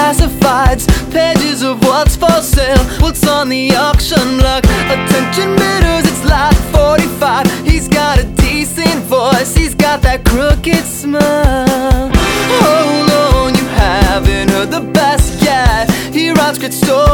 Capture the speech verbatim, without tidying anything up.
classifieds, pages of what's for sale, what's on the auction block. Attention bidders, it's lot forty-five. He's got a decent voice, he's got that crooked smile. Hold on, you haven't heard the best yet. He writes great stories